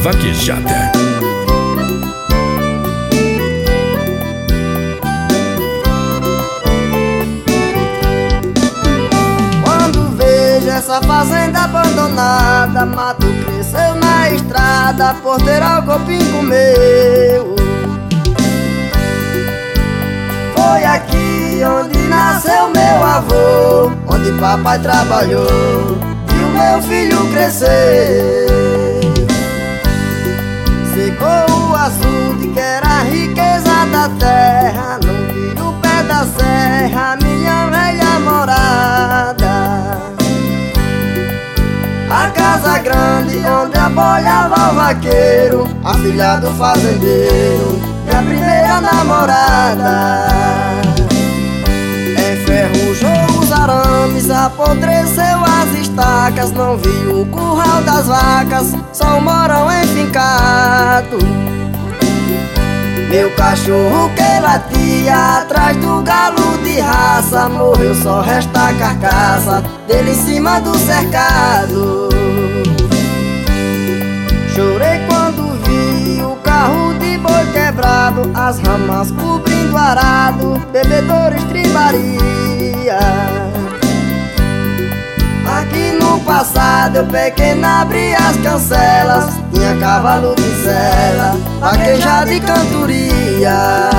vaquejada. Quando vejo essa fazenda abandonada, mato cresceu na estrada, porteiro copim comeu. Foi aqui onde nasceu meu avô, onde papai trabalhou e o meu filho crescer. Secou o açude que era a riqueza da terra, não vi o pé da serra, minha velha morada. A casa grande onde abolhava o vaqueiro, a filha do fazendeiro, minha primeira namorada. Enferrujou os arames, apodreceu as estacas, não vi o curral das vacas, só o morão enfincado. Meu cachorro que latia atrás do galo de raça, morreu, só resta a carcaça dele em cima do cercado. Chorei quando vi o carro de boi quebrado, as ramas cobrindo o arado, bebedor estribaria. Aqui no passado eu pequeno abri as cancelas, tinha cavalo de sela, vaquejada e cantoria.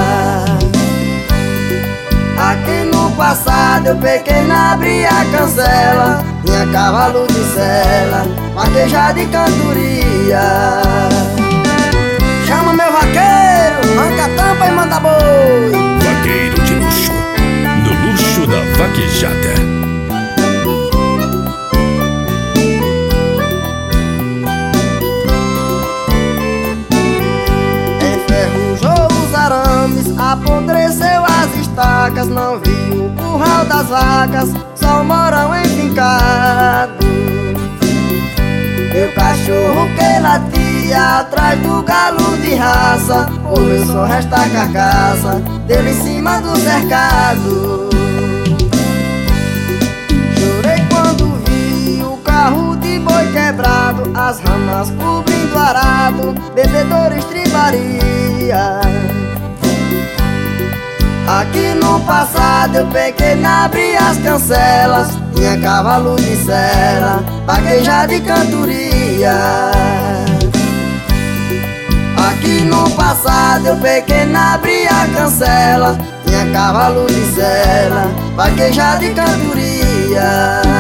Aqui no passado eu pequeno abri a cancela, tinha cavalo de sela, vaquejada e cantoria. Chama meu vaqueiro, arranca a tampa e manda boi. Vaqueiro de luxo, no luxo da vaquejada. Apodreceu as estacas, não vi o curral das vacas, só o morão enfincado. Meu cachorro que latia atrás do galo de raça, morreu, só resta a carcaça dele em cima do cercado. Chorei quando vi o carro de boi quebrado, as ramas cobrindo o arado, bebedor estribaria. Aqui no passado eu pequeno abri as cancelas, tinha cavalo de sela, vaquejada e cantoria. Aqui no passado eu pequeno abri a cancela, tinha cavalo de sela, vaquejada e cantoria.